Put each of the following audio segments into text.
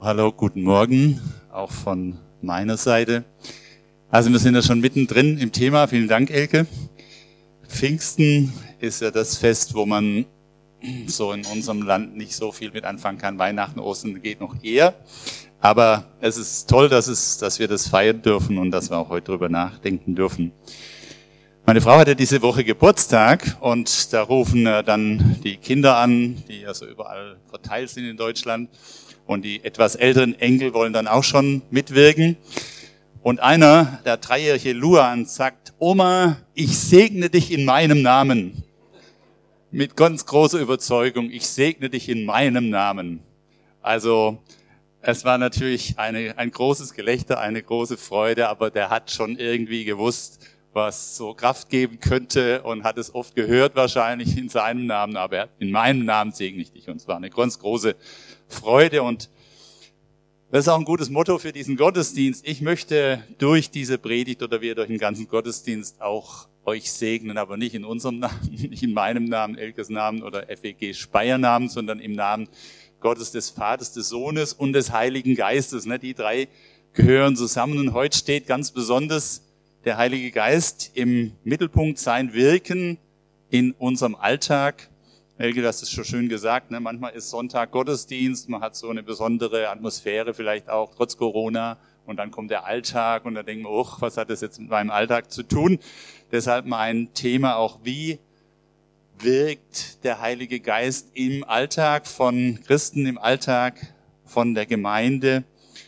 Hallo, guten Morgen, auch von meiner Seite. Also wir sind ja schon mittendrin im Thema. Vielen Dank, Elke. Pfingsten ist ja das Fest, wo man so in unserem Land nicht so viel mit anfangen kann. Weihnachten, Ostern geht noch eher. Aber es ist toll, dass wir das feiern dürfen und dass wir auch heute drüber nachdenken dürfen. Meine Frau hatte diese Woche Geburtstag und da rufen dann die Kinder an, die also überall verteilt sind in Deutschland. Und die etwas älteren Enkel wollen dann auch schon mitwirken. Und einer, der 3-jährige Luan, sagt: Oma, ich segne dich in meinem Namen. Mit ganz großer Überzeugung, ich segne dich in meinem Namen. Also es war natürlich ein großes Gelächter, eine große Freude, aber der hat schon irgendwie gewusst, was so Kraft geben könnte und hat es oft gehört wahrscheinlich in seinem Namen, aber in meinem Namen segne ich dich. Und es war eine ganz große Freude und das ist auch ein gutes Motto für diesen Gottesdienst. Ich möchte durch diese Predigt oder wir durch den ganzen Gottesdienst auch euch segnen, aber nicht in unserem Namen, nicht in meinem Namen, Elkes Namen oder FEG Speyer Namen, sondern im Namen Gottes, des Vaters, des Sohnes und des Heiligen Geistes. Die drei gehören zusammen und heute steht ganz besonders der Heilige Geist im Mittelpunkt, sein Wirken in unserem Alltag. Helge, du hast es schon schön gesagt, manchmal ist Sonntag Gottesdienst, man hat so eine besondere Atmosphäre vielleicht auch, trotz Corona, und dann kommt der Alltag und dann denken wir, was hat das jetzt mit meinem Alltag zu tun? Deshalb mein Thema auch, wie wirkt der Heilige Geist im Alltag von Christen, im Alltag von der Gemeinde?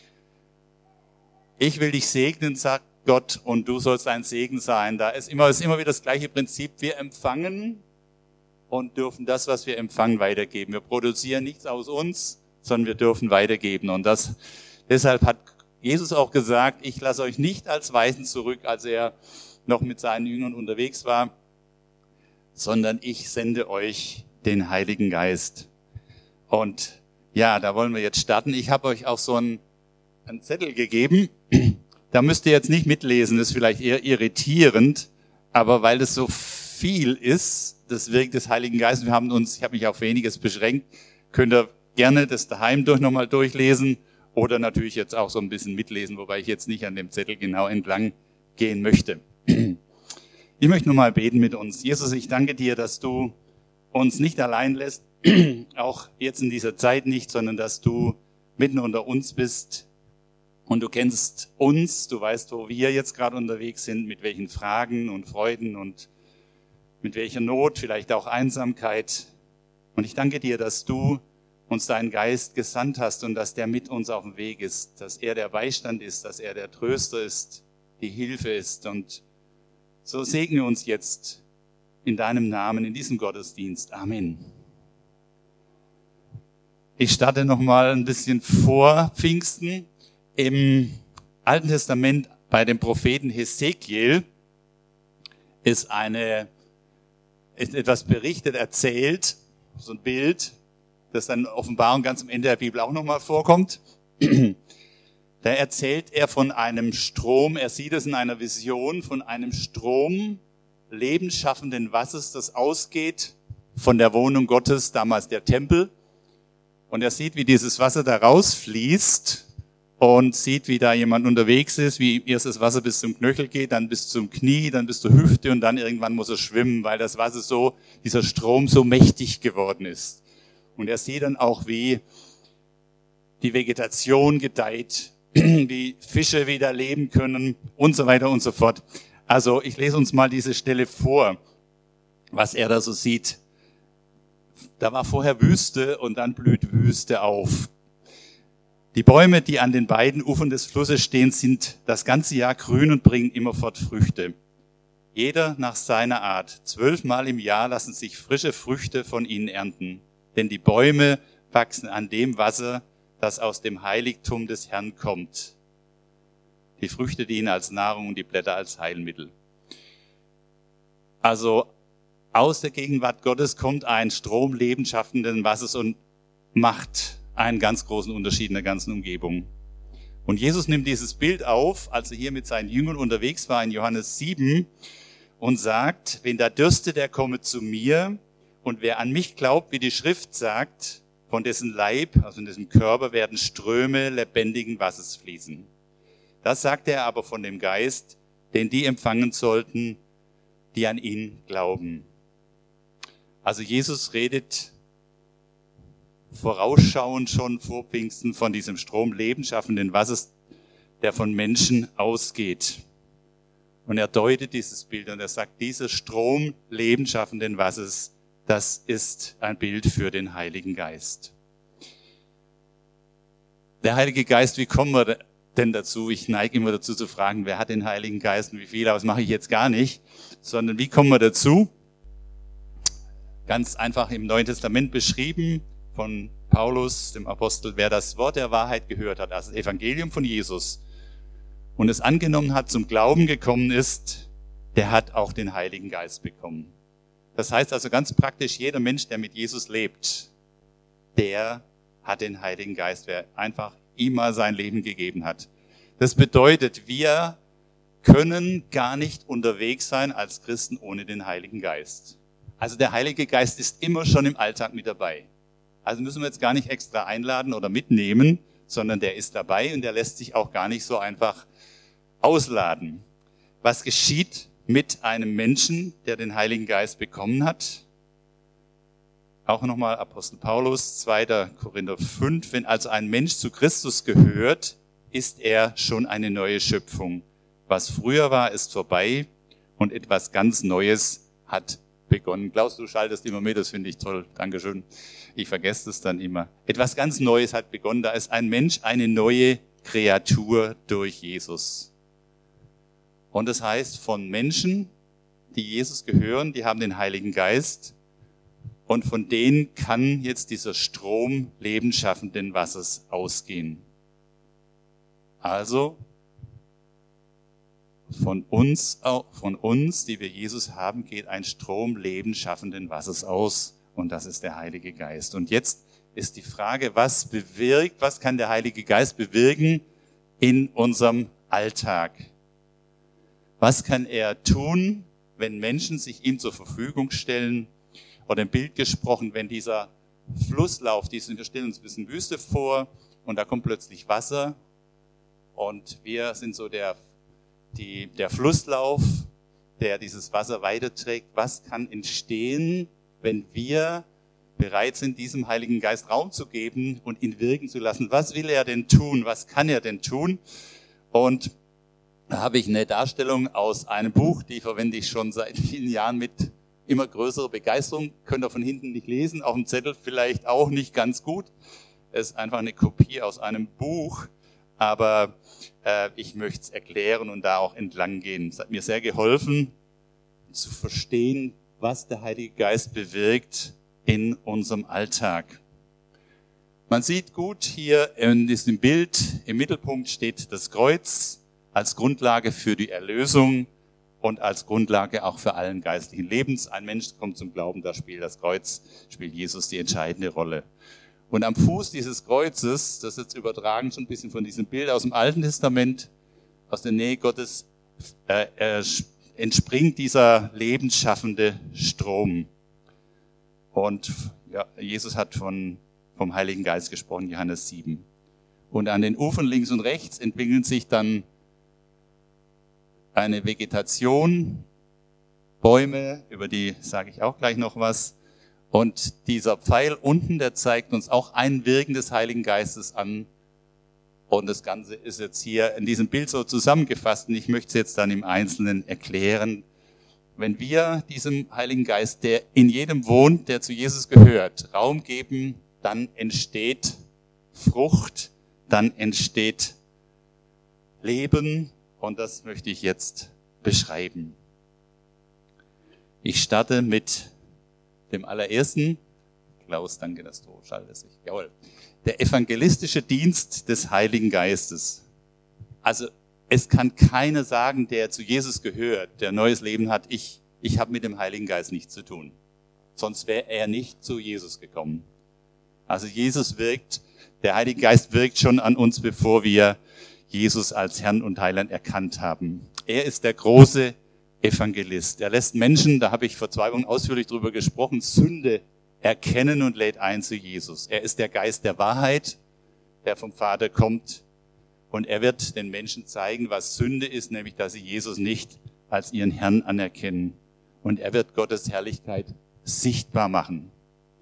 Ich will dich segnen, sagt Gott, und du sollst ein Segen sein. Da ist immer wieder das gleiche Prinzip, wir empfangen und dürfen das, was wir empfangen, weitergeben. Wir produzieren nichts aus uns, sondern wir dürfen weitergeben. Und deshalb hat Jesus auch gesagt, ich lasse euch nicht als Weisen zurück, als er noch mit seinen Jüngern unterwegs war, sondern ich sende euch den Heiligen Geist. Und ja, da wollen wir jetzt starten. Ich habe euch auch so einen Zettel gegeben. Da müsst ihr jetzt nicht mitlesen, das ist vielleicht eher irritierend, aber weil das so viel ist, das Wirken des Heiligen Geistes. Ich habe mich auf weniges beschränkt. Könnt ihr gerne das daheim nochmal durchlesen oder natürlich jetzt auch so ein bisschen mitlesen, wobei ich jetzt nicht an dem Zettel genau entlang gehen möchte. Ich möchte nochmal beten mit uns. Jesus, ich danke dir, dass du uns nicht allein lässt, auch jetzt in dieser Zeit nicht, sondern dass du mitten unter uns bist und du kennst uns, du weißt, wo wir jetzt gerade unterwegs sind, mit welchen Fragen und Freuden und mit welcher Not, vielleicht auch Einsamkeit. Und ich danke dir, dass du uns deinen Geist gesandt hast und dass der mit uns auf dem Weg ist, dass er der Beistand ist, dass er der Tröster ist, die Hilfe ist. Und so segne uns jetzt in deinem Namen, in diesem Gottesdienst. Amen. Ich starte nochmal ein bisschen vor Pfingsten. Im Alten Testament bei dem Propheten Hesekiel ist etwas berichtet, erzählt, so ein Bild, das dann in Offenbarung ganz am Ende der Bibel auch nochmal vorkommt. Da erzählt er von einem Strom, er sieht es in einer Vision, von einem Strom lebensschaffenden Wassers, das ausgeht von der Wohnung Gottes, damals der Tempel. Und er sieht, wie dieses Wasser da rausfließt und sieht, wie da jemand unterwegs ist, wie erst das Wasser bis zum Knöchel geht, dann bis zum Knie, dann bis zur Hüfte und dann irgendwann muss er schwimmen, weil das Wasser dieser Strom so mächtig geworden ist. Und er sieht dann auch, wie die Vegetation gedeiht, wie Fische wieder leben können und so weiter und so fort. Also ich lese uns mal diese Stelle vor, was er da so sieht. Da war vorher Wüste und dann blüht Wüste auf. Die Bäume, die an den beiden Ufern des Flusses stehen, sind das ganze Jahr grün und bringen immerfort Früchte. Jeder nach seiner Art. 12-mal im Jahr lassen sich frische Früchte von ihnen ernten. Denn die Bäume wachsen an dem Wasser, das aus dem Heiligtum des Herrn kommt. Die Früchte dienen als Nahrung und die Blätter als Heilmittel. Also aus der Gegenwart Gottes kommt ein Strom lebensschaffenden Wassers und macht einen ganz großen Unterschied in der ganzen Umgebung. Und Jesus nimmt dieses Bild auf, als er hier mit seinen Jüngern unterwegs war in Johannes 7 und sagt, wen da dürstet, der komme zu mir und wer an mich glaubt, wie die Schrift sagt, von dessen Leib, also in diesem Körper, werden Ströme lebendigen Wassers fließen. Das sagt er aber von dem Geist, den die empfangen sollten, die an ihn glauben. Also Jesus redet vorausschauend schon vor Pfingsten von diesem Strom lebensschaffenden Wassers, der von Menschen ausgeht. Und er deutet dieses Bild und er sagt, dieser Strom lebensschaffenden Wassers, das ist ein Bild für den Heiligen Geist. Der Heilige Geist, wie kommen wir denn dazu? Ich neige immer dazu zu fragen, wer hat den Heiligen Geist und wie viel, aber das mache ich jetzt gar nicht. Sondern wie kommen wir dazu? Ganz einfach im Neuen Testament beschrieben von Paulus, dem Apostel, wer das Wort der Wahrheit gehört hat, also das Evangelium von Jesus, und es angenommen hat, zum Glauben gekommen ist, der hat auch den Heiligen Geist bekommen. Das heißt also ganz praktisch, jeder Mensch, der mit Jesus lebt, der hat den Heiligen Geist, wer einfach ihm mal sein Leben gegeben hat. Das bedeutet, wir können gar nicht unterwegs sein als Christen ohne den Heiligen Geist. Also der Heilige Geist ist immer schon im Alltag mit dabei. Also müssen wir jetzt gar nicht extra einladen oder mitnehmen, sondern der ist dabei und der lässt sich auch gar nicht so einfach ausladen. Was geschieht mit einem Menschen, der den Heiligen Geist bekommen hat? Auch nochmal Apostel Paulus, 2. Korinther 5. Wenn also ein Mensch zu Christus gehört, ist er schon eine neue Schöpfung. Was früher war, ist vorbei und etwas ganz Neues hat begonnen. Klaus, du schaltest immer mit, das finde ich toll. Dankeschön. Ich vergesse das dann immer. Etwas ganz Neues hat begonnen. Da ist ein Mensch eine neue Kreatur durch Jesus. Und das heißt, von Menschen, die Jesus gehören, die haben den Heiligen Geist. Und von denen kann jetzt dieser Strom lebensschaffenden Wassers ausgehen. Also von uns, die wir Jesus haben, geht ein Strom lebensschaffenden Wassers aus. Und das ist der Heilige Geist. Und jetzt ist die Frage, was kann der Heilige Geist bewirken in unserem Alltag? Was kann er tun, wenn Menschen sich ihm zur Verfügung stellen? Oder im Bild gesprochen, wenn dieser Flusslauf, wir stellen uns ein bisschen Wüste vor und da kommt plötzlich Wasser und wir sind so der Flusslauf, der dieses Wasser weiterträgt. Was kann entstehen, wenn wir bereit sind, diesem Heiligen Geist Raum zu geben und ihn wirken zu lassen? Was will er denn tun? Was kann er denn tun? Und da habe ich eine Darstellung aus einem Buch, die verwende ich schon seit vielen Jahren mit immer größere Begeisterung. Könnt ihr von hinten nicht lesen, auf dem Zettel vielleicht auch nicht ganz gut. Es ist einfach eine Kopie aus einem Buch, aber ich möchte es erklären und da auch entlang gehen. Es hat mir sehr geholfen, zu verstehen, was der Heilige Geist bewirkt in unserem Alltag. Man sieht gut hier in diesem Bild, im Mittelpunkt steht das Kreuz als Grundlage für die Erlösung und als Grundlage auch für allen geistlichen Lebens. Ein Mensch kommt zum Glauben, da spielt das Kreuz, spielt Jesus die entscheidende Rolle. Und am Fuß dieses Kreuzes, das ist jetzt übertragen schon ein bisschen von diesem Bild aus dem Alten Testament, aus der Nähe Gottes, entspringt dieser lebensschaffende Strom. Und ja, Jesus hat vom Heiligen Geist gesprochen, Johannes 7. Und an den Ufern links und rechts entwickeln sich dann eine Vegetation, Bäume, über die sage ich auch gleich noch was. Und dieser Pfeil unten, der zeigt uns auch ein Wirken des Heiligen Geistes an. Und das Ganze ist jetzt hier in diesem Bild so zusammengefasst. Und ich möchte es jetzt dann im Einzelnen erklären. Wenn wir diesem Heiligen Geist, der in jedem wohnt, der zu Jesus gehört, Raum geben, dann entsteht Frucht, dann entsteht Leben. Und das möchte ich jetzt beschreiben. Ich starte mit dem allerersten. Klaus, danke, dass du schaltest. Jawohl. Der evangelistische Dienst des Heiligen Geistes. Also es kann keiner sagen, der zu Jesus gehört, der neues Leben hat, ich habe mit dem Heiligen Geist nichts zu tun. Sonst wäre er nicht zu Jesus gekommen. Also Jesus wirkt, der Heilige Geist wirkt schon an uns, bevor wir Jesus als Herrn und Heiland erkannt haben. Er ist der große Evangelist. Er lässt Menschen, da habe ich vor 2 Wochen ausführlich drüber gesprochen, Sünde erkennen und lädt ein zu Jesus. Er ist der Geist der Wahrheit, der vom Vater kommt. Und er wird den Menschen zeigen, was Sünde ist, nämlich dass sie Jesus nicht als ihren Herrn anerkennen. Und er wird Gottes Herrlichkeit sichtbar machen.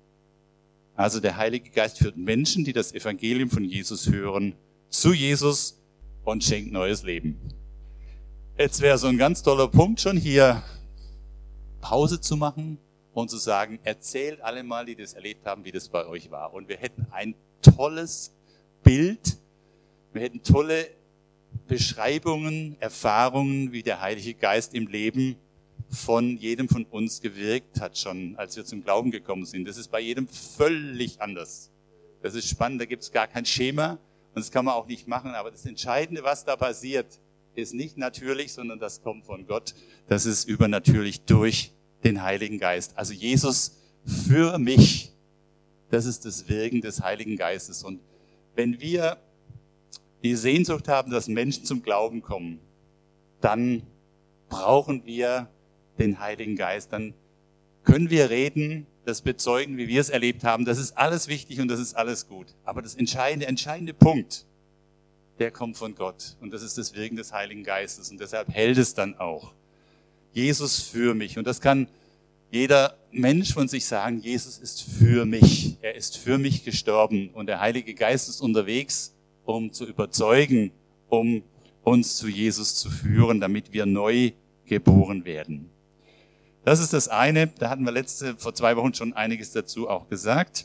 Also der Heilige Geist führt Menschen, die das Evangelium von Jesus hören, zu Jesus und schenkt neues Leben. Jetzt wäre so ein ganz toller Punkt schon hier, Pause zu machen und zu sagen, erzählt alle mal, die das erlebt haben, wie das bei euch war. Und wir hätten ein tolles Bild, wir hätten tolle Beschreibungen, Erfahrungen, wie der Heilige Geist im Leben von jedem von uns gewirkt hat, schon als wir zum Glauben gekommen sind. Das ist bei jedem völlig anders. Das ist spannend, da gibt es gar kein Schema und das kann man auch nicht machen. Aber das Entscheidende, was da passiert, ist nicht natürlich, sondern das kommt von Gott. Das ist übernatürlich durch den Heiligen Geist. Also Jesus für mich, das ist das Wirken des Heiligen Geistes. Und wenn wir die Sehnsucht haben, dass Menschen zum Glauben kommen, dann brauchen wir den Heiligen Geist. Dann können wir reden, das bezeugen, wie wir es erlebt haben. Das ist alles wichtig und das ist alles gut. Aber das entscheidende Punkt, der kommt von Gott. Und das ist das Wirken des Heiligen Geistes. Und deshalb hält es dann auch. Jesus für mich. Und das kann jeder Mensch von sich sagen, Jesus ist für mich. Er ist für mich gestorben. Und der Heilige Geist ist unterwegs, um zu überzeugen, um uns zu Jesus zu führen, damit wir neu geboren werden. Das ist das eine. Da hatten wir vor 2 Wochen schon einiges dazu auch gesagt.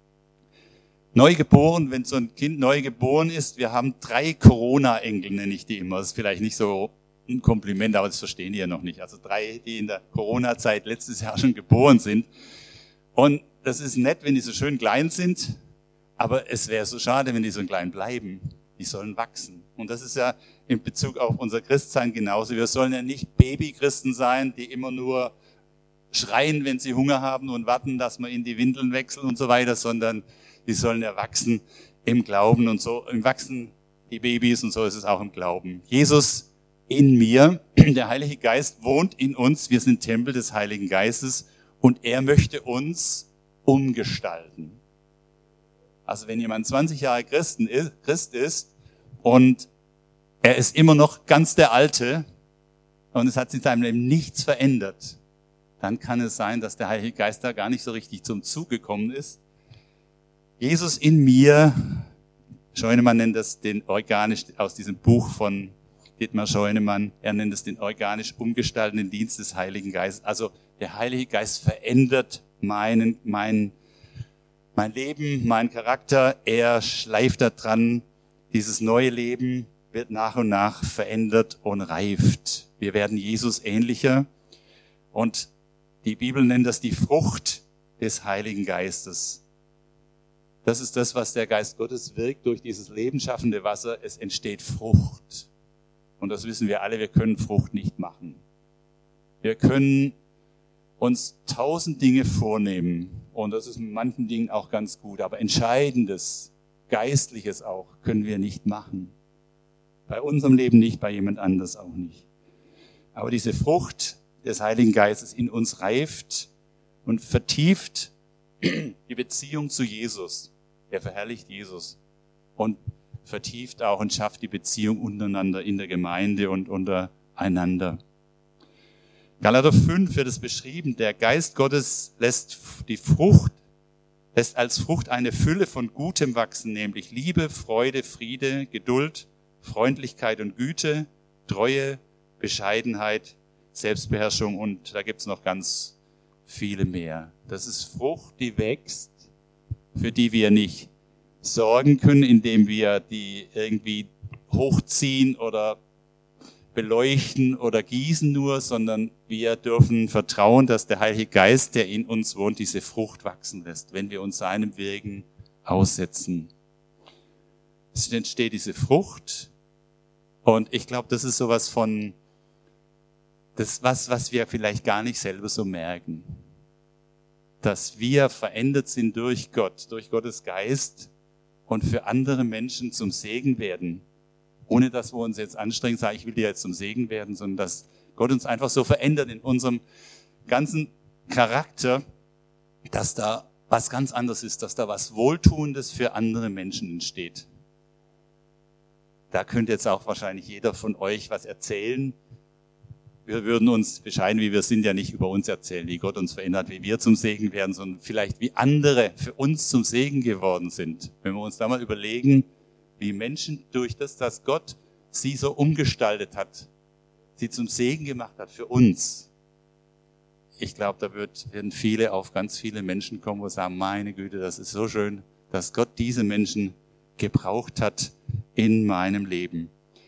Neugeboren, wenn so ein Kind neu geboren ist, wir haben 3 Corona-Enkel, nenne ich die immer. Das ist vielleicht nicht so ein Kompliment, aber das verstehen die ja noch nicht. Also 3, die in der Corona-Zeit letztes Jahr schon geboren sind. Und das ist nett, wenn die so schön klein sind, aber es wäre so schade, wenn die so klein bleiben. Die sollen wachsen. Und das ist ja in Bezug auf unser Christsein genauso. Wir sollen ja nicht Babychristen sein, die immer nur schreien, wenn sie Hunger haben und warten, dass man in die Windeln wechseln und so weiter, sondern die sollen erwachsen im Glauben und so wachsen die Babys und so ist es auch im Glauben. Jesus in mir, der Heilige Geist wohnt in uns, wir sind Tempel des Heiligen Geistes und er möchte uns umgestalten. Also wenn jemand 20 Jahre Christ ist und er ist immer noch ganz der Alte und es hat sich in seinem Leben nichts verändert, dann kann es sein, dass der Heilige Geist da gar nicht so richtig zum Zug gekommen ist. Jesus in mir, Scheunemann nennt das den organisch, aus diesem Buch von Dietmar Scheunemann, er nennt es den organisch umgestaltenden Dienst des Heiligen Geistes. Also der Heilige Geist verändert mein Leben, meinen Charakter, er schleift da dran, dieses neue Leben wird nach und nach verändert und reift. Wir werden Jesus ähnlicher und die Bibel nennt das die Frucht des Heiligen Geistes. Das ist das, was der Geist Gottes wirkt durch dieses lebensschaffende Wasser. Es entsteht Frucht. Und das wissen wir alle, wir können Frucht nicht machen. Wir können uns 1000 Dinge vornehmen. Und das ist in manchen Dingen auch ganz gut. Aber Entscheidendes, Geistliches auch, können wir nicht machen. Bei unserem Leben nicht, bei jemand anders auch nicht. Aber diese Frucht des Heiligen Geistes in uns reift und vertieft die Beziehung zu Jesus. Er verherrlicht Jesus und vertieft auch und schafft die Beziehung untereinander in der Gemeinde und untereinander. Galater 5 wird es beschrieben, der Geist Gottes lässt als Frucht eine Fülle von Gutem wachsen, nämlich Liebe, Freude, Friede, Geduld, Freundlichkeit und Güte, Treue, Bescheidenheit, Selbstbeherrschung und da gibt's noch ganz viele mehr. Das ist Frucht, die wächst, für die wir nicht sorgen können, indem wir die irgendwie hochziehen oder beleuchten oder gießen nur, sondern wir dürfen vertrauen, dass der Heilige Geist, der in uns wohnt, diese Frucht wachsen lässt, wenn wir uns seinem Wirken aussetzen. Es entsteht diese Frucht und ich glaube, das ist sowas von das was wir vielleicht gar nicht selber so merken. Dass wir verändert sind durch Gott, durch Gottes Geist und für andere Menschen zum Segen werden. Ohne dass wir uns jetzt anstrengen, sagen, ich will dir jetzt zum Segen werden, sondern dass Gott uns einfach so verändert in unserem ganzen Charakter, dass da was ganz anderes ist, dass da was Wohltuendes für andere Menschen entsteht. Da könnte jetzt auch wahrscheinlich jeder von euch was erzählen. Wir würden uns, bescheiden wie wir sind, ja nicht über uns erzählen, wie Gott uns verändert, wie wir zum Segen werden, sondern vielleicht wie andere für uns zum Segen geworden sind. Wenn wir uns da mal überlegen, wie Menschen durch das, dass Gott sie so umgestaltet hat, sie zum Segen gemacht hat für uns. Ich glaube, da werden viele auf ganz viele Menschen kommen, wo sagen, meine Güte, das ist so schön, dass Gott diese Menschen gebraucht hat in meinem Leben.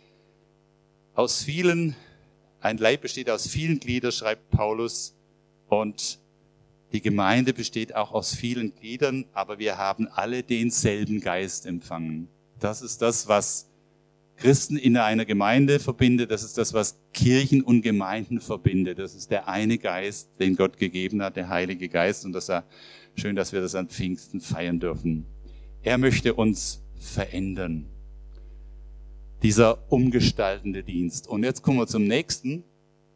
Ein Leib besteht aus vielen Gliedern, schreibt Paulus, und die Gemeinde besteht auch aus vielen Gliedern, aber wir haben alle denselben Geist empfangen. Das ist das, was Christen in einer Gemeinde verbindet. Das ist das, was Kirchen und Gemeinden verbindet. Das ist der eine Geist, den Gott gegeben hat, der Heilige Geist. Und das ist schön, dass wir das an Pfingsten feiern dürfen. Er möchte uns verändern. Dieser umgestaltende Dienst. Und jetzt kommen wir zum nächsten.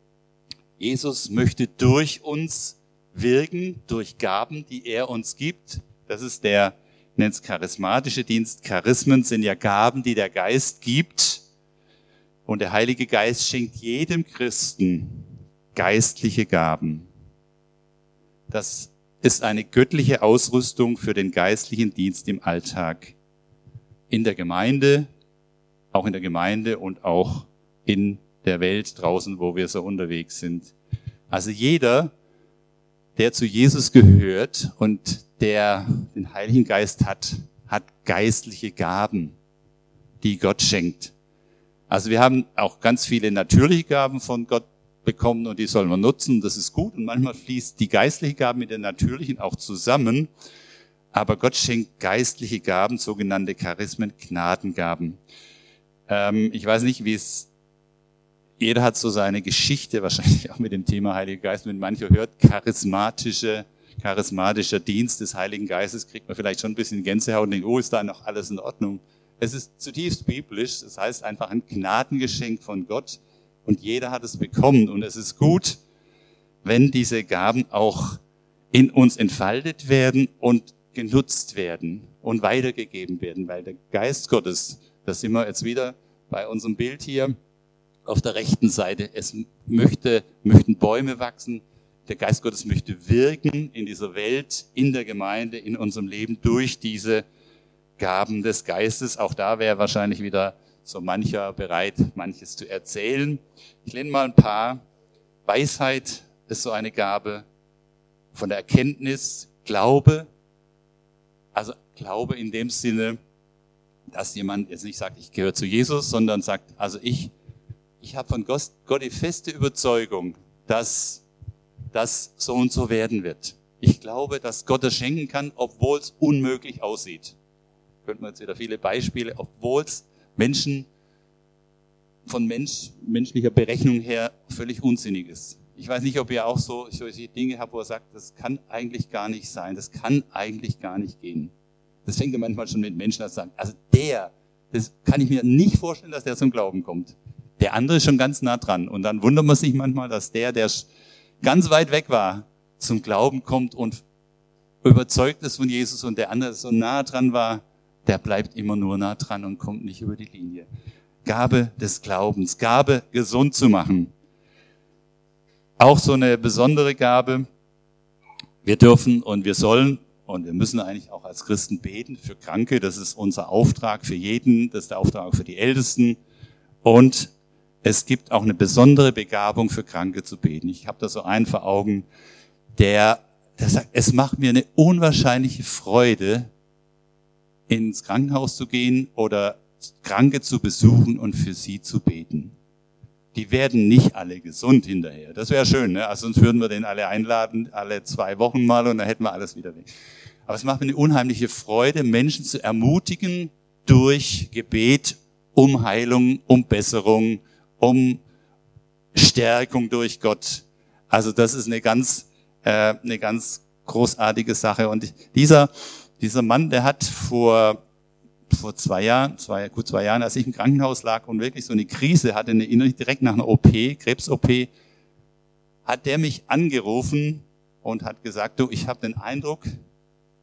Jesus möchte durch uns wirken, durch Gaben, die er uns gibt. Das ist der, nennt es charismatische Dienst. Charismen sind ja Gaben, die der Geist gibt. Und der Heilige Geist schenkt jedem Christen geistliche Gaben. Das ist eine göttliche Ausrüstung für den geistlichen Dienst im Alltag. In der Gemeinde, auch in der Gemeinde und auch in der Welt draußen, wo wir so unterwegs sind. Also jeder, der zu Jesus gehört und der den Heiligen Geist hat geistliche Gaben, die Gott schenkt. Also wir haben auch ganz viele natürliche Gaben von Gott bekommen und die sollen wir nutzen, das ist gut. Und manchmal fließt die geistliche Gaben mit den natürlichen auch zusammen. Aber Gott schenkt geistliche Gaben, sogenannte Charismen, Gnadengaben. Ich weiß nicht, jeder hat so seine Geschichte, wahrscheinlich auch mit dem Thema Heiliger Geist. Wenn mancher hört, charismatischer Dienst des Heiligen Geistes, kriegt man vielleicht schon ein bisschen Gänsehaut und denkt, oh, ist da noch alles in Ordnung? Es ist zutiefst biblisch, das heißt einfach ein Gnadengeschenk von Gott und jeder hat es bekommen. Und es ist gut, wenn diese Gaben auch in uns entfaltet werden und genutzt werden und weitergegeben werden, weil der Geist Gottes, das sind wir jetzt wieder bei unserem Bild hier auf der rechten Seite, möchten Bäume wachsen, der Geist Gottes möchte wirken in dieser Welt, in der Gemeinde, in unserem Leben durch diese Gaben des Geistes. Auch da wäre wahrscheinlich wieder so mancher bereit, manches zu erzählen. Ich nenne mal ein paar. Weisheit ist so eine Gabe, von der Erkenntnis, Glaube, also Glaube in dem Sinne, dass jemand jetzt nicht sagt, ich gehöre zu Jesus, sondern sagt, also ich habe von Gott die feste Überzeugung, dass das so und so werden wird. Ich glaube, dass Gott das schenken kann, obwohl es unmöglich aussieht. Könnten wir jetzt wieder viele Beispiele, obwohl es menschlicher Berechnung her völlig unsinnig ist. Ich weiß nicht, ob ihr auch solche Dinge habt, wo ihr sagt, das kann eigentlich gar nicht sein, das kann eigentlich gar nicht gehen. Das fängt ja manchmal schon mit Menschen an zu sagen, also das kann ich mir nicht vorstellen, dass der zum Glauben kommt. Der andere ist schon ganz nah dran. Und dann wundert man sich manchmal, dass der ganz weit weg war, zum Glauben kommt und überzeugt ist von Jesus und der andere so nah dran war, der bleibt immer nur nah dran und kommt nicht über die Linie. Gabe des Glaubens, Gabe gesund zu machen. Auch so eine besondere Gabe. Wir dürfen und wir sollen und wir müssen eigentlich auch als Christen beten für Kranke. Das ist unser Auftrag für jeden, das ist der Auftrag für die Ältesten. Und es gibt auch eine besondere Begabung für Kranke zu beten. Ich habe da so einen vor Augen, der sagt, es macht mir eine unwahrscheinliche Freude, ins Krankenhaus zu gehen oder Kranke zu besuchen und für sie zu beten. Die werden nicht alle gesund hinterher. Das wäre schön, ne? Also sonst würden wir den alle einladen, alle 2 Wochen mal und dann hätten wir alles wieder weg. Aber es macht mir eine unheimliche Freude, Menschen zu ermutigen durch Gebet um Heilung, um Besserung, um Stärkung durch Gott. Also das ist eine ganz großartige Sache. Und dieser Mann, der hat vor 2 Jahren, gut 2 Jahren, als ich im Krankenhaus lag und wirklich so eine Krise hatte, direkt nach einer OP, Krebs-OP, hat der mich angerufen und hat gesagt, du, ich habe den Eindruck,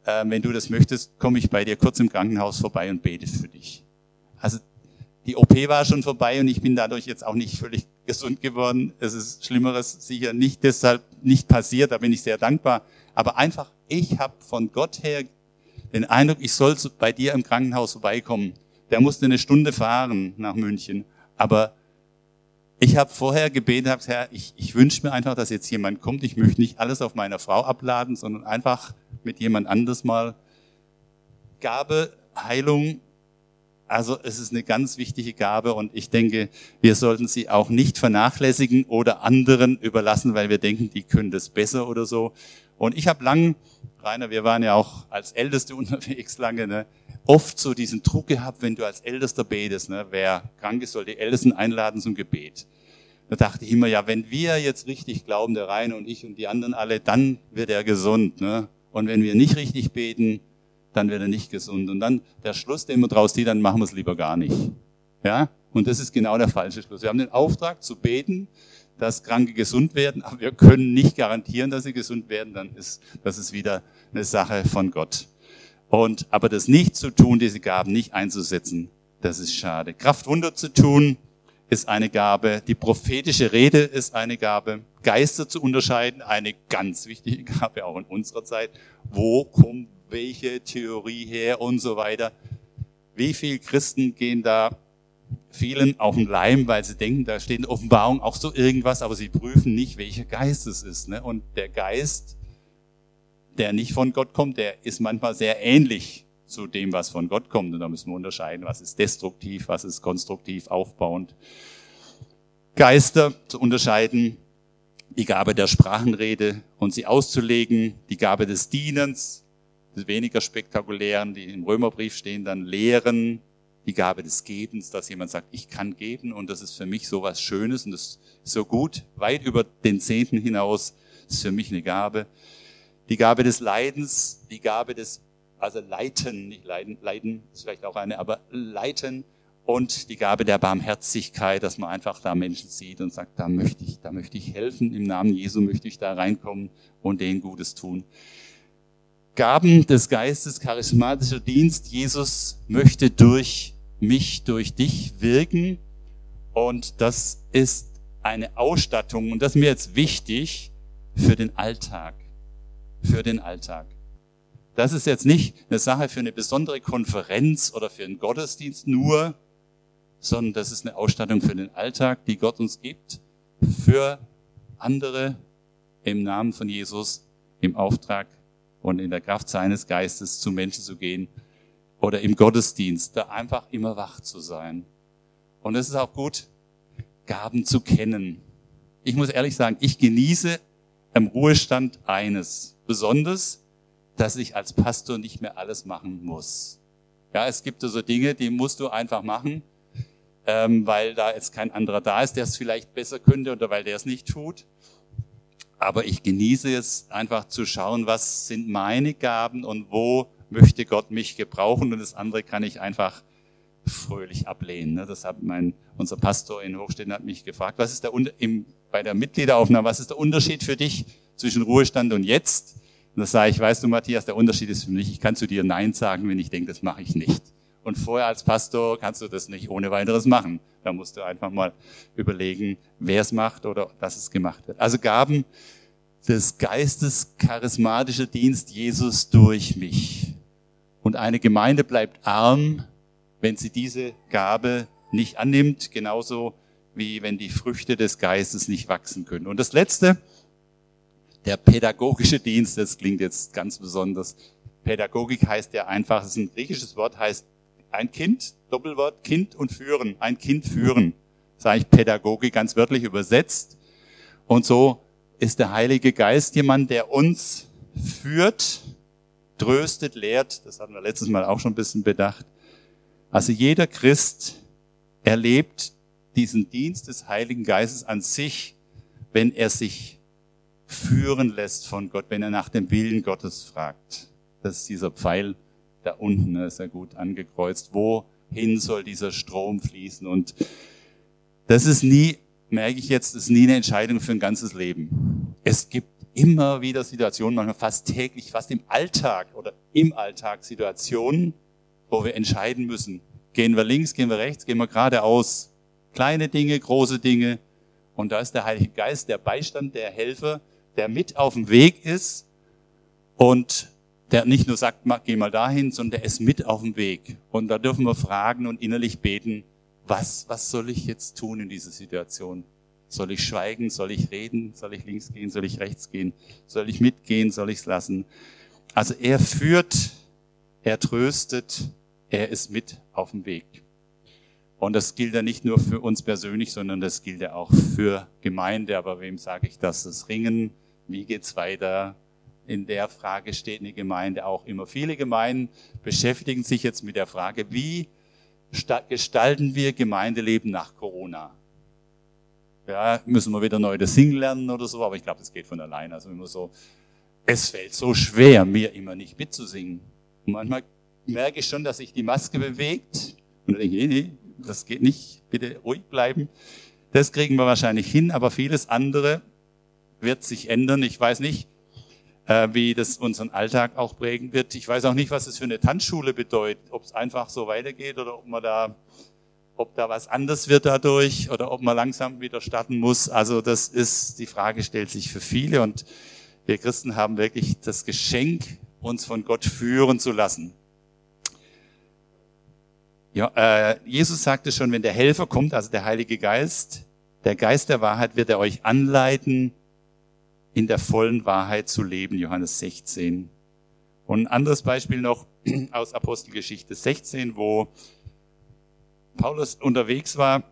wenn du das möchtest, komme ich bei dir kurz im Krankenhaus vorbei und bete für dich. Also die OP war schon vorbei und ich bin dadurch jetzt auch nicht völlig gesund geworden. Es ist Schlimmeres sicher nicht deshalb nicht passiert, da bin ich sehr dankbar. Aber einfach, ich habe von Gott her den Eindruck, ich soll bei dir im Krankenhaus vorbeikommen. Der musste 1 Stunde fahren nach München. Aber ich habe vorher gebetet, habe gesagt, Herr, ich wünsche mir einfach, dass jetzt jemand kommt. Ich möchte nicht alles auf meiner Frau abladen, sondern einfach mit jemand anders mal Gabe, Heilung. Also es ist eine ganz wichtige Gabe und ich denke, wir sollten sie auch nicht vernachlässigen oder anderen überlassen, weil wir denken, die können das besser oder so. Und ich habe lang, Rainer, wir waren ja auch als Älteste unterwegs lange, ne, oft so diesen Druck gehabt, wenn du als Ältester betest, ne, wer krank ist, soll die Ältesten einladen zum Gebet. Da dachte ich immer, ja, wenn wir jetzt richtig glauben, der Rainer und ich und die anderen alle, dann wird er gesund. Ne? Und wenn wir nicht richtig beten, dann wird er nicht gesund. Und dann der Schluss, der immer draus zieht, dann machen wir es lieber gar nicht. Ja? Und das ist genau der falsche Schluss. Wir haben den Auftrag zu beten, dass Kranke gesund werden, aber wir können nicht garantieren, dass sie gesund werden, dann ist das wieder eine Sache von Gott. Aber das nicht zu tun, diese Gaben nicht einzusetzen, das ist schade. Kraftwunder zu tun, ist eine Gabe. Die prophetische Rede ist eine Gabe. Geister zu unterscheiden, eine ganz wichtige Gabe, auch in unserer Zeit. Wo kommt welche Theorie her und so weiter. Wie viele Christen gehen da vielen auf den Leim, weil sie denken, da steht in Offenbarung auch so irgendwas, aber sie prüfen nicht, welcher Geist es ist. Ne? Und der Geist, der nicht von Gott kommt, der ist manchmal sehr ähnlich zu dem, was von Gott kommt. Und da müssen wir unterscheiden, was ist destruktiv, was ist konstruktiv, aufbauend. Geister zu unterscheiden, die Gabe der Sprachenrede und sie auszulegen, die Gabe des Dienens, des weniger spektakulären, die im Römerbrief stehen, dann Lehren, die Gabe des Gebens, dass jemand sagt, ich kann geben und das ist für mich so was Schönes und das ist so gut, weit über den Zehnten hinaus, ist für mich eine Gabe. Die Gabe des Leidens, die Gabe des, also Leiten, nicht Leiden ist vielleicht auch eine, aber Leiten und die Gabe der Barmherzigkeit, dass man einfach da Menschen sieht und sagt, da möchte ich helfen, im Namen Jesu möchte ich da reinkommen und denen Gutes tun. Gaben des Geistes, charismatischer Dienst. Jesus möchte durch mich, durch dich wirken. Und das ist eine Ausstattung. Und das ist mir jetzt wichtig für den Alltag. Für den Alltag. Das ist jetzt nicht eine Sache für eine besondere Konferenz oder für einen Gottesdienst nur, sondern das ist eine Ausstattung für den Alltag, die Gott uns gibt, für andere im Namen von Jesus, im Auftrag und in der Kraft seines Geistes zu Menschen zu gehen oder im Gottesdienst, da einfach immer wach zu sein. Und es ist auch gut, Gaben zu kennen. Ich muss ehrlich sagen, ich genieße im Ruhestand eines, besonders, dass ich als Pastor nicht mehr alles machen muss. Ja, es gibt so Dinge, die musst du einfach machen, weil da jetzt kein anderer da ist, der es vielleicht besser könnte oder weil der es nicht tut. Aber ich genieße es einfach zu schauen, was sind meine Gaben und wo möchte Gott mich gebrauchen und das andere kann ich einfach fröhlich ablehnen. Das hat unser Pastor in Hochstetten hat mich gefragt, was ist bei der Mitgliederaufnahme, was ist der Unterschied für dich zwischen Ruhestand und jetzt? Und da sage ich, weißt du, Matthias, der Unterschied ist für mich, ich kann zu dir Nein sagen, wenn ich denke, das mache ich nicht. Und vorher als Pastor kannst du das nicht ohne weiteres machen. Da musst du einfach mal überlegen, wer es macht oder dass es gemacht wird. Also Gaben des Geistes, charismatischer Dienst Jesus durch mich. Und eine Gemeinde bleibt arm, wenn sie diese Gabe nicht annimmt, genauso wie wenn die Früchte des Geistes nicht wachsen können. Und das Letzte, der pädagogische Dienst, das klingt jetzt ganz besonders. Pädagogik heißt ja einfach, es ist ein griechisches Wort, heißt ein Kind, Doppelwort, Kind und führen, ein Kind führen. Das ist eigentlich Pädagogik ganz wörtlich übersetzt. Und so ist der Heilige Geist jemand, der uns führt, tröstet, lehrt. Das hatten wir letztes Mal auch schon ein bisschen bedacht. Also jeder Christ erlebt diesen Dienst des Heiligen Geistes an sich, wenn er sich führen lässt von Gott, wenn er nach dem Willen Gottes fragt. Das ist dieser Pfeil da unten, ist ja gut angekreuzt. Wohin soll dieser Strom fließen? Und das ist nie, merke ich jetzt, ist nie eine Entscheidung für ein ganzes Leben. Es gibt immer wieder Situationen, manchmal fast täglich, fast im Alltag oder im Alltag Situationen, wo wir entscheiden müssen. Gehen wir links, gehen wir rechts, gehen wir geradeaus. Kleine Dinge, große Dinge. Und da ist der Heilige Geist, der Beistand, der Helfer, der mit auf dem Weg ist und der nicht nur sagt, geh mal dahin, sondern der ist mit auf dem Weg. Und da dürfen wir fragen und innerlich beten, was soll ich jetzt tun in dieser Situation? Soll ich schweigen? Soll ich reden? Soll ich links gehen? Soll ich rechts gehen? Soll ich mitgehen? Soll ich es lassen? Also er führt, er tröstet, er ist mit auf dem Weg. Und das gilt ja nicht nur für uns persönlich, sondern das gilt ja auch für Gemeinde. Aber wem sage ich das? Das Ringen, wie geht's weiter? In der Frage steht eine Gemeinde auch immer. Viele Gemeinden beschäftigen sich jetzt mit der Frage, wie gestalten wir Gemeindeleben nach Corona? Ja, müssen wir wieder neu das Singen lernen oder so, aber ich glaube, das geht von allein. Also immer so, es fällt so schwer, mir immer nicht mitzusingen. Und manchmal merke ich schon, dass sich die Maske bewegt. Und dann denke ich, nee, das geht nicht, bitte ruhig bleiben. Das kriegen wir wahrscheinlich hin, aber vieles andere wird sich ändern. Ich weiß nicht, wie das unseren Alltag auch prägen wird. Ich weiß auch nicht, was es für eine Tanzschule bedeutet, ob es einfach so weitergeht oder ob da was anders wird dadurch oder ob man langsam wieder starten muss. Also die Frage stellt sich für viele und wir Christen haben wirklich das Geschenk, uns von Gott führen zu lassen. Ja, Jesus sagte schon, wenn der Helfer kommt, also der Heilige Geist, der Geist der Wahrheit, wird er euch anleiten, in der vollen Wahrheit zu leben, Johannes 16. Und ein anderes Beispiel noch aus Apostelgeschichte 16, wo Paulus unterwegs war,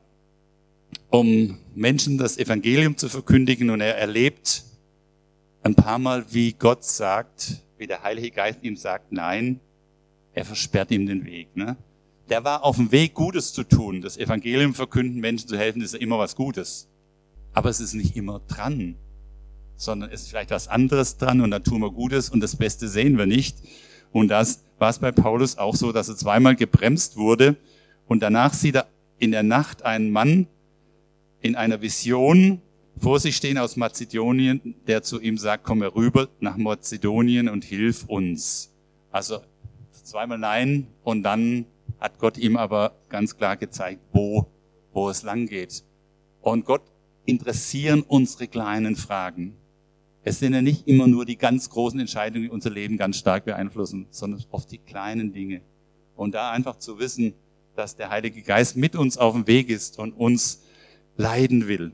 um Menschen das Evangelium zu verkündigen, und er erlebt ein paar Mal, wie Gott sagt, wie der Heilige Geist ihm sagt, nein, er versperrt ihm den Weg. Ne? Der war auf dem Weg, Gutes zu tun. Das Evangelium verkünden, Menschen zu helfen, ist ja immer was Gutes. Aber es ist nicht immer dran, sondern es ist vielleicht was anderes dran und dann tun wir Gutes und das Beste sehen wir nicht. Und das war es bei Paulus auch so, dass er zweimal gebremst wurde und danach sieht er in der Nacht einen Mann in einer Vision vor sich stehen aus Mazedonien, der zu ihm sagt, komm herüber nach Mazedonien und hilf uns. Also zweimal nein und dann hat Gott ihm aber ganz klar gezeigt, wo es lang geht. Und Gott interessieren unsere kleinen Fragen. Es sind ja nicht immer nur die ganz großen Entscheidungen, die unser Leben ganz stark beeinflussen, sondern oft die kleinen Dinge. Und da einfach zu wissen, dass der Heilige Geist mit uns auf dem Weg ist und uns leiten will.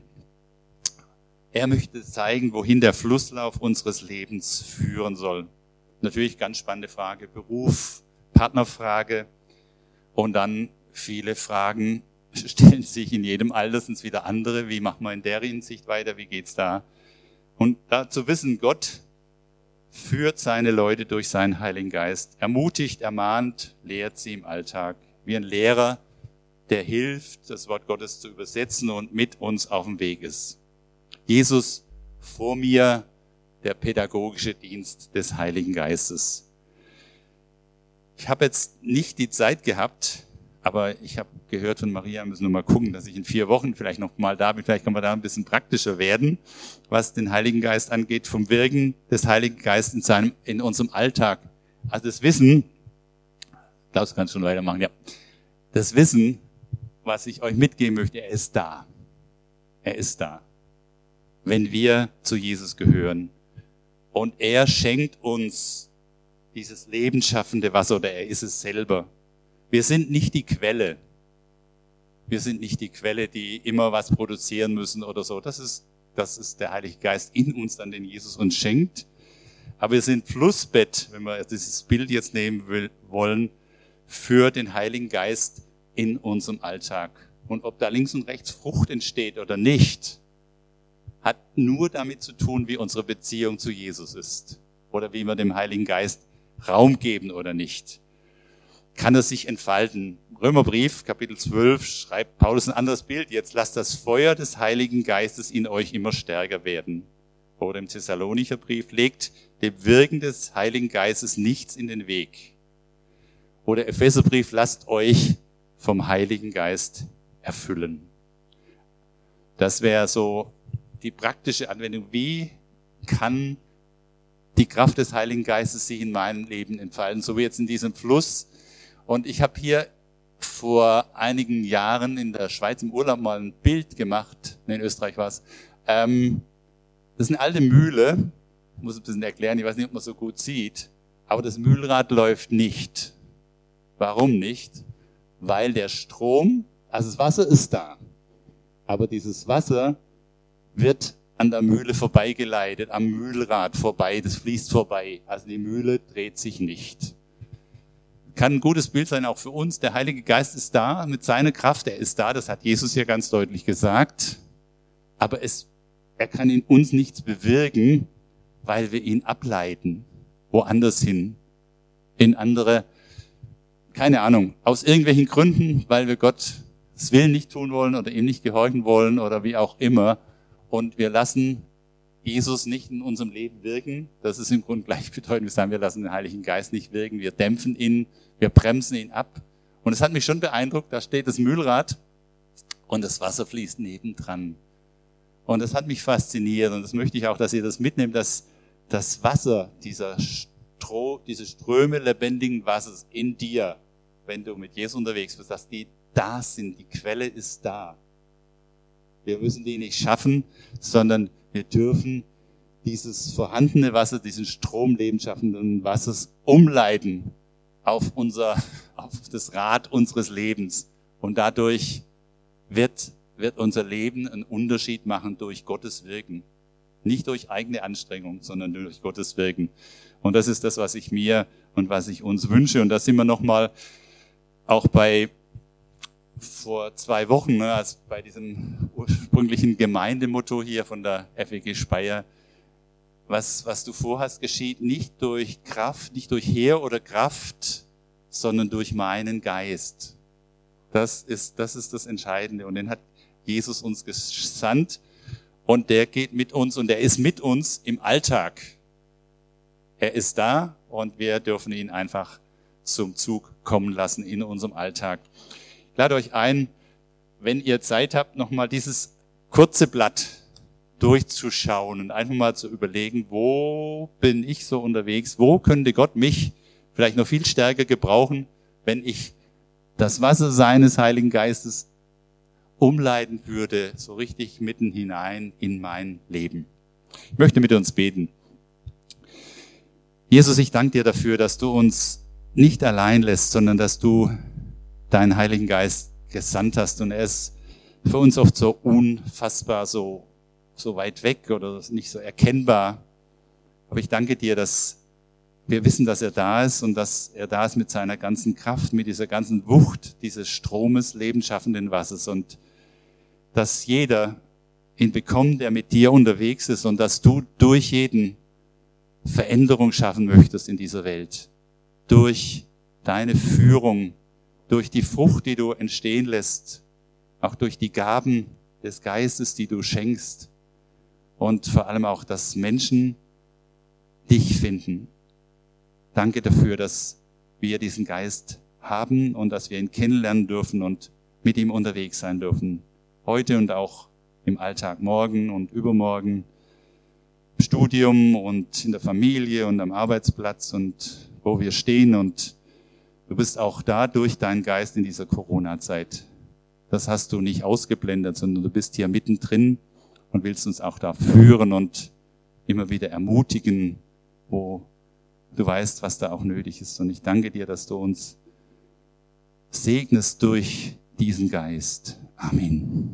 Er möchte zeigen, wohin der Flusslauf unseres Lebens führen soll. Natürlich ganz spannende Frage, Beruf, Partnerfrage und dann viele Fragen stellen sich in jedem Alter, sind es wieder andere. Wie macht man in der Hinsicht weiter? Wie geht's da? Und da zu wissen, Gott führt seine Leute durch seinen Heiligen Geist, ermutigt, ermahnt, lehrt sie im Alltag. Wie ein Lehrer, der hilft, das Wort Gottes zu übersetzen und mit uns auf dem Weg ist. Jesus vor mir, der pädagogische Dienst des Heiligen Geistes. Ich habe jetzt nicht die Zeit gehabt, aber ich habe gehört von Maria, müssen wir mal gucken, dass ich in 4 Wochen vielleicht noch mal da bin. Vielleicht kann man da ein bisschen praktischer werden, was den Heiligen Geist angeht, vom Wirken des Heiligen Geistes in unserem Alltag. Also das Wissen, Klaus, kannst schon weitermachen, ja. Das Wissen, was ich euch mitgeben möchte, er ist da. Er ist da. Wenn wir zu Jesus gehören. Und er schenkt uns dieses lebensschaffende Wasser, oder er ist es selber. Wir sind nicht die Quelle. Wir sind nicht die Quelle, die immer was produzieren müssen oder so. Das ist der Heilige Geist in uns, dann den Jesus uns schenkt. Aber wir sind Flussbett, wenn wir dieses Bild jetzt nehmen wollen, für den Heiligen Geist in unserem Alltag. Und ob da links und rechts Frucht entsteht oder nicht, hat nur damit zu tun, wie unsere Beziehung zu Jesus ist. Oder wie wir dem Heiligen Geist Raum geben oder nicht. Kann er sich entfalten. Römerbrief, Kapitel 12, schreibt Paulus ein anderes Bild. Jetzt lasst das Feuer des Heiligen Geistes in euch immer stärker werden. Oder im Thessalonicher Brief, legt dem Wirken des Heiligen Geistes nichts in den Weg. Oder Epheserbrief, lasst euch vom Heiligen Geist erfüllen. Das wäre so die praktische Anwendung. Wie kann die Kraft des Heiligen Geistes sich in meinem Leben entfalten, so wie jetzt in diesem Fluss. Und ich habe hier vor einigen Jahren in der Schweiz im Urlaub mal ein Bild gemacht, in Österreich war es. Das ist eine alte Mühle, ich muss ein bisschen erklären, ich weiß nicht, ob man so gut sieht, aber das Mühlrad läuft nicht. Warum nicht? Weil der Strom, also das Wasser ist da, aber dieses Wasser wird an der Mühle vorbeigeleitet, am Mühlrad vorbei, das fließt vorbei. Also die Mühle dreht sich nicht. Kann ein gutes Bild sein, auch für uns. Der Heilige Geist ist da mit seiner Kraft, er ist da, das hat Jesus ja ganz deutlich gesagt. Aber er kann in uns nichts bewirken, weil wir ihn ableiten, woanders hin, in andere, keine Ahnung, aus irgendwelchen Gründen, weil wir Gottes Willen nicht tun wollen oder ihm nicht gehorchen wollen oder wie auch immer. Und wir lassen Jesus nicht in unserem Leben wirken. Das ist im Grunde gleichbedeutend. Wir sagen, wir lassen den Heiligen Geist nicht wirken. Wir dämpfen ihn, wir bremsen ihn ab. Und es hat mich schon beeindruckt, da steht das Mühlrad und das Wasser fließt nebendran. Und das hat mich fasziniert und das möchte ich auch, dass ihr das mitnehmt, dass das Wasser, diese Ströme lebendigen Wassers in dir, wenn du mit Jesus unterwegs bist, dass die da sind, die Quelle ist da. Wir müssen die nicht schaffen, sondern wir dürfen dieses vorhandene Wasser, diesen Strom lebensschaffenden Wassers umleiten auf das Rad unseres Lebens. Und dadurch wird unser Leben einen Unterschied machen durch Gottes Wirken. Nicht durch eigene Anstrengung, sondern durch Gottes Wirken. Und das ist das, was ich mir und was ich uns wünsche. Und da sind wir nochmal auch vor 2 Wochen, also bei diesem ursprünglichen Gemeindemotto hier von der FEG Speyer, was du vorhast, geschieht nicht durch Kraft, nicht durch Heer oder Kraft, sondern durch meinen Geist. Das ist das Entscheidende. Und den hat Jesus uns gesandt und der geht mit uns und der ist mit uns im Alltag. Er ist da und wir dürfen ihn einfach zum Zug kommen lassen in unserem Alltag. Ich lade euch ein, wenn ihr Zeit habt, nochmal dieses kurze Blatt durchzuschauen und einfach mal zu überlegen, wo bin ich so unterwegs, wo könnte Gott mich vielleicht noch viel stärker gebrauchen, wenn ich das Wasser seines Heiligen Geistes umleiten würde, so richtig mitten hinein in mein Leben. Ich möchte mit uns beten. Jesus, ich danke dir dafür, dass du uns nicht allein lässt, sondern dass du deinen Heiligen Geist gesandt hast. Und er ist für uns oft so unfassbar, so weit weg oder nicht so erkennbar. Aber ich danke dir, dass wir wissen, dass er da ist und dass er da ist mit seiner ganzen Kraft, mit dieser ganzen Wucht dieses Stromes lebensschaffenden Wassers und dass jeder ihn bekommt, der mit dir unterwegs ist und dass du durch jeden Veränderung schaffen möchtest in dieser Welt. Durch deine Führung, durch die Frucht, die du entstehen lässt, auch durch die Gaben des Geistes, die du schenkst und vor allem auch, dass Menschen dich finden. Danke dafür, dass wir diesen Geist haben und dass wir ihn kennenlernen dürfen und mit ihm unterwegs sein dürfen. Heute und auch im Alltag, morgen und übermorgen, im Studium und in der Familie und am Arbeitsplatz und wo wir stehen. Und du bist auch da durch deinen Geist in dieser Corona-Zeit. Das hast du nicht ausgeblendet, sondern du bist hier mittendrin und willst uns auch da führen und immer wieder ermutigen, wo du weißt, was da auch nötig ist. Und ich danke dir, dass du uns segnest durch diesen Geist. Amen.